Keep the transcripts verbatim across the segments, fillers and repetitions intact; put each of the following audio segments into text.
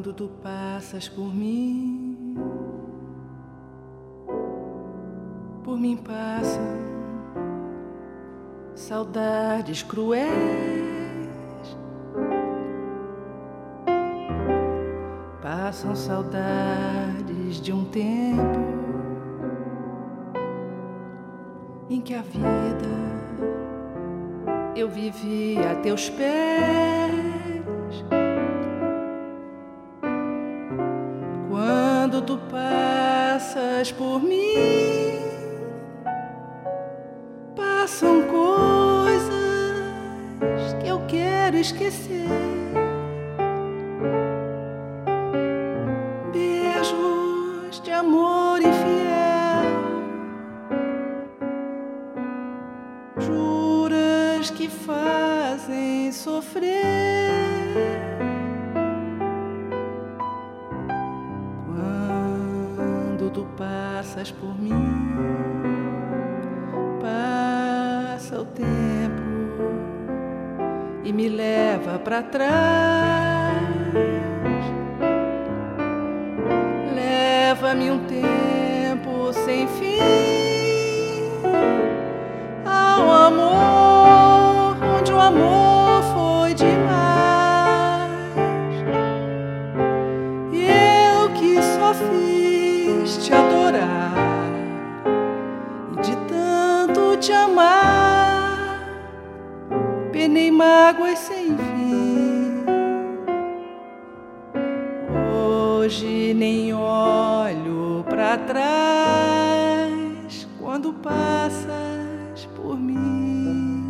Quando tu passas por mim, por mim passam saudades cruéis, passam saudades de um tempo em que a vida eu vivi a teus pés. Quando tu passas por mim, passam coisas que eu quero esquecer. Beijos de amor infiel, juras que fazem sofrer. Quando tu passas por mim, passa o tempo e me leva pra trás. Leva-me um tempo sem fim ao amor, onde o amor foi demais. E eu que só fiz te adorar, e de tanto te amar, penei mágoas sem fim. Hoje nem olho pra trás quando passas por mim.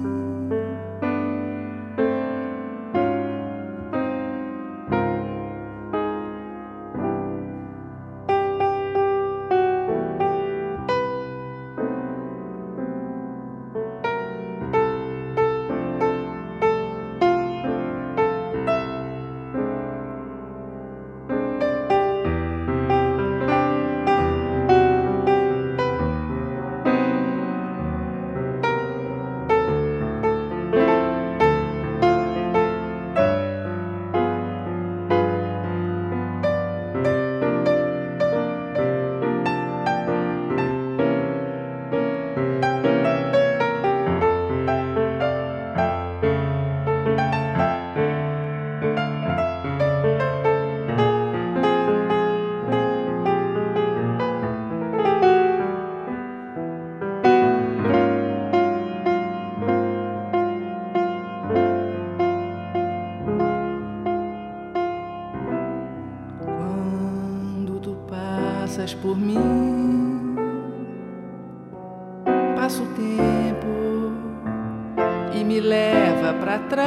Passas por mim, passa o tempo e me leva pra trás.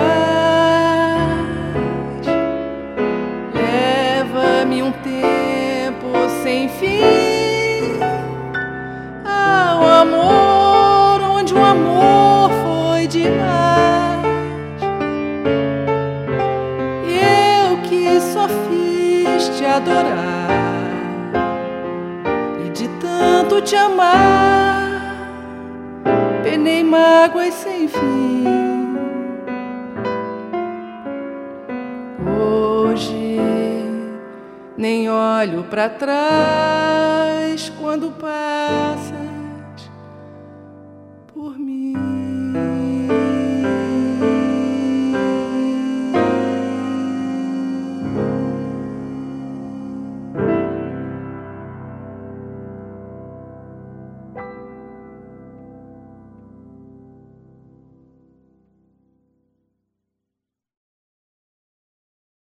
Leva-me um tempo sem fim ao amor, onde o amor foi demais. E eu que só fiz te adorar, tanto te amar, penei mágoas sem fim. Hoje nem olho pra trás quando passas por mim.